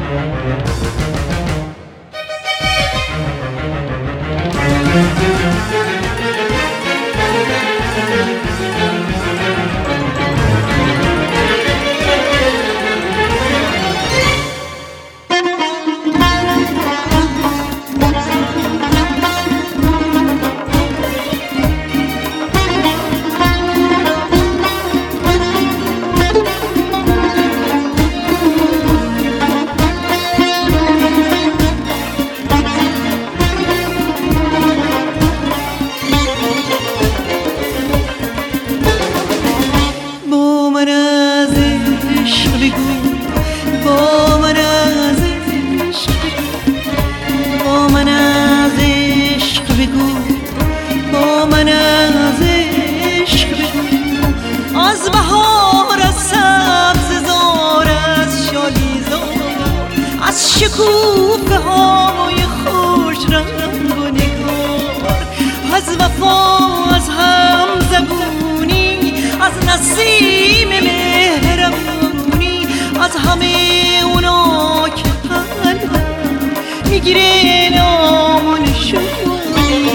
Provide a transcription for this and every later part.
شکوفه های خوش رنگ و نگار، از وفا، از هم زبونی، از نسیم مهربونی، از همه اونا که قلبم میگیره نام و نشونی.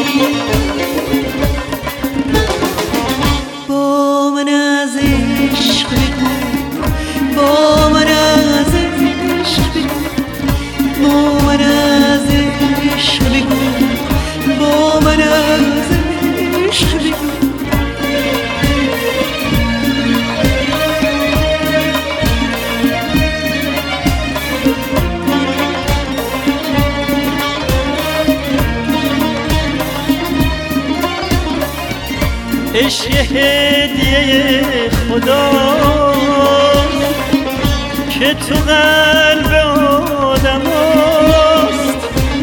با من از عشق بگو، با من از عشق بگو، با من از عشق بگو، با من از عشق بگو. عشق هدیه خدا که تو قلب آدم هست،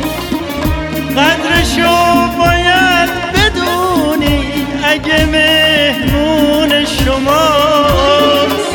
قدرشو باید بدونی اگه مهمون شماست.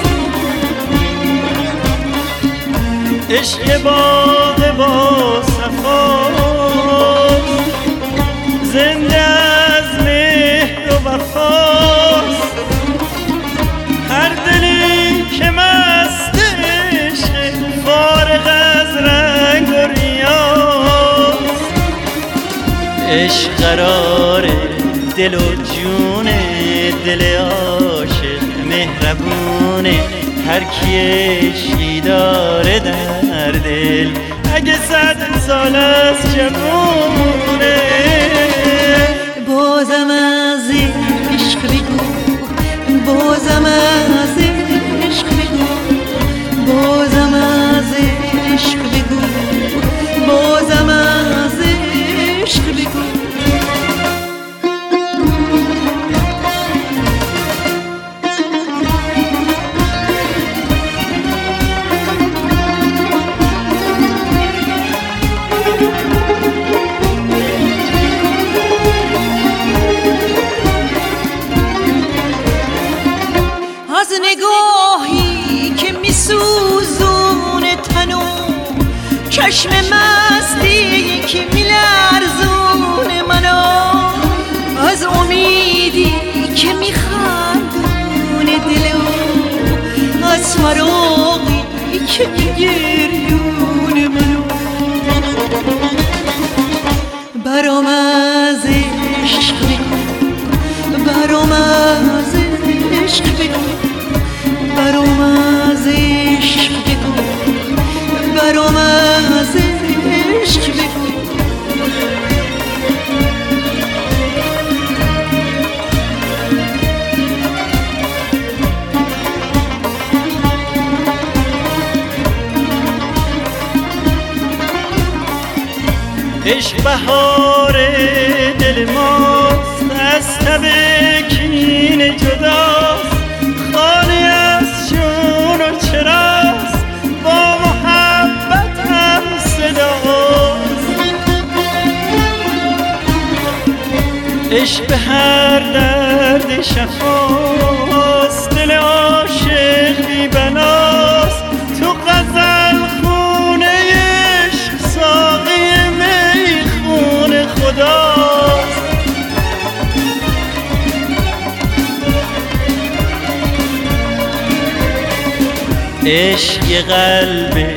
عشق باغ با صفاست، زنده از مهر و وفاست. هر دلی که مست عشق فارغ از رنگ و ریاست. عشق قراره دل و جونه، دل عاشق مهربونه. هر کی عشقی داره در دل اگه 100 سال از جوونه. بازم از عشق بگو، بازم از عشق بگو، بازم از عشق بگو، بازم از عشق بگو. از نگاهی که میسوزونه تنو، چشم مستی که میلرزونه منو، از امیدی که میخندونه دلو، از فراقی که میگریونه منو. برام از عشق بگو، برام از عشق بگو، برام از عشق بگو، برام از عشق بگو. عشق بهار دل ماست، از تب کین جداست. خالی از جون و چراست، با محبت هم صداست. عشق به هر درد شفاست، دل عاشق بی بناست. تو غزل خونه عشق ساقی میخونه خداست. عشق یه قلب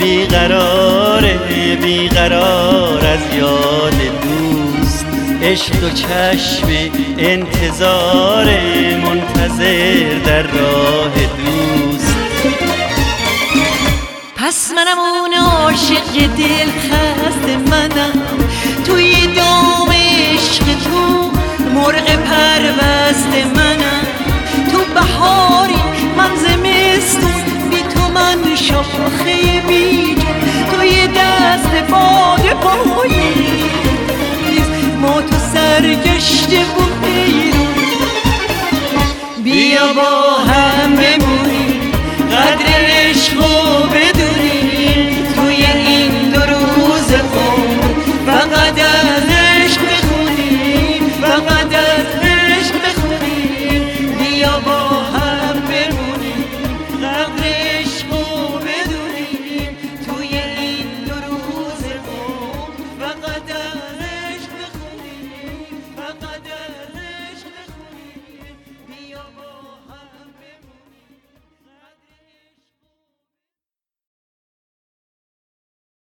بیقرار از یاد دوست، عشق دو چشم انتظار منتظر در راه دوست. پس منم اون عاشق دل خسته، منم توی دام عشق تو مرغ پربسته، منم تو بهاری من زمستون، بی تو من شاخه بیجون، توی دست باد پاییز ما تو سرگشته و پیرون. بیا با هم